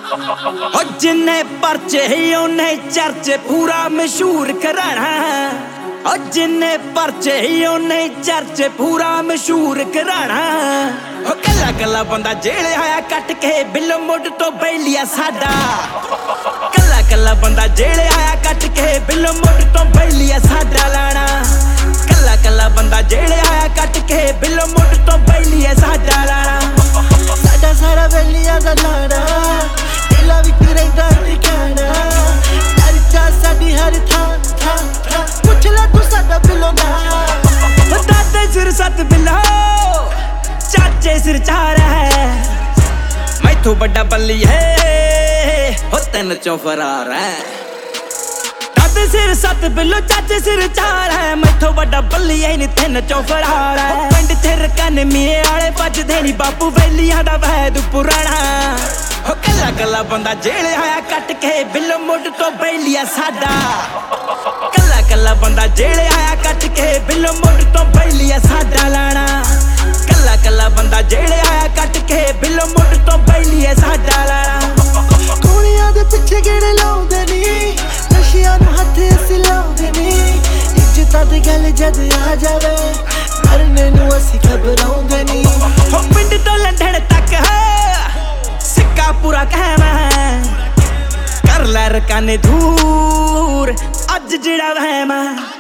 हो जिन्ने परचे उन्ने चर्चे पूरा मशहूर कराना। हो जिन्ने परचे उन्ने चर्चे पूरा मशहूर कराना। हो कला कला बंदा जेल आया कट के बिलो मुड तो बैलिया साडा। कला कला बंदा जेल आया कट के बिलो मुड तो बैलिया साडा लाना। कला कला बंदा जेल आया कट के बिलो मुड तो बैलिया साडा लाना। साडा सारा बैलिया दा लाना दिला विच रहिंदा ठिकाना। चर्चा साडी हर थां थां थां पुछ ले तू साडा बिलो ना। दादे सिर सत बिलो चाचे सिर चार है। मैथों बड़ा बल्ली है हो तीन चों फरार है। दादे सिर सत बिलो चाचे सिर चार है। मैथों बड़ा बल्ली है नी तीन चों फरार है। पिंड थिर कन मिए आले भजदे नी बापू वैलियां दा वैद पुराना। हो कला कला बंदा जेल आया कट के बिलो मुड तो बैलिया साडा। कला कला बंदा जेल आया कट के बिलो मुड तो बैलिया साडा लाना। कला कला बंदा जेल आया कट के बिलो मुड तो बैलिया साडा लाना। कुड़ियां दे पिछे गेड़े लाउंदे नी नशियां नूं हत्थ असीं लाउंदे नी। इज्जतां दी गल जद आ जावे मरने नूं असीं घबराउंदे नी। हो पिंड तो लंडन तक है सिक्का पूरा कहमा है। कर लै रकाने दूर अज जिड़ा वहमा।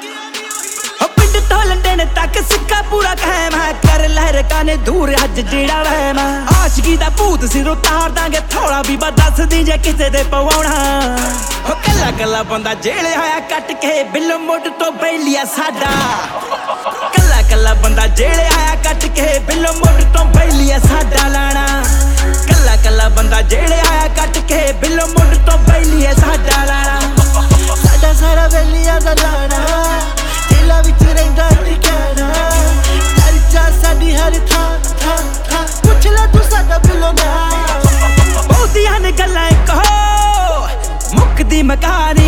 हो पिंड तो लंडन तक सिक्का पूरा कहमा है। कर लै रकाने दूर अज जिड़ा वहमा। आशिकी दा भूत सिर उतार दांगे थोड़ा भी दस दी जे किसे दे पवाउणा। हो कला कला बंदा जेल आया कट के बिलो मुड तो बैलिया साडा। कला कला बंदा जेल आया कट के बिलो मुड तो बैलिया साडा लाना। कला कला बंदा जेल आया कट के बिलो मुड तो बैलिया साडा लाना। साडा सारा बैलिया दा लाना दिला विच रहिंदा ठिकाना। चर्चा साडी हर थां थां थां पुछ ले तू साडा बिलो ना। बहुतियां ने गल्लां कहो मुकदी मकानी।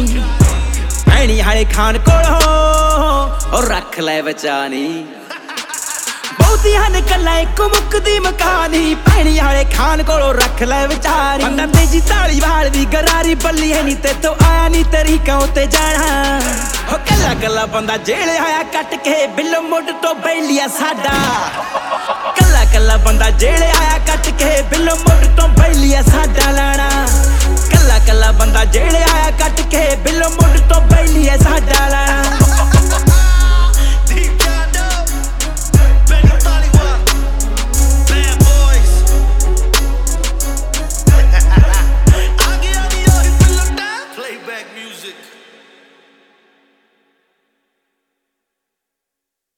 भैणी हाले खान कोलों और रख ले बचानी। बहुतियां ने गल्लां इक मुकदी मकानी। भैणी हाले खान कोलों रख ले बचानी। बंदा तेजी ताली वाल दी गरारी बल्ली है नी ते तो आया नी तरीका उत्ते जाना। हो कला कला बंदा जेल आया कट के बिलो मुड तो बैलिया साडा। कला कला बंदा जेल आया कट के बिलो मुड तो बैलिया साडा लाना। कला कला बंदा जेल आया कट के बिलो मुड तो बैलिया साडा लाना। Playback music.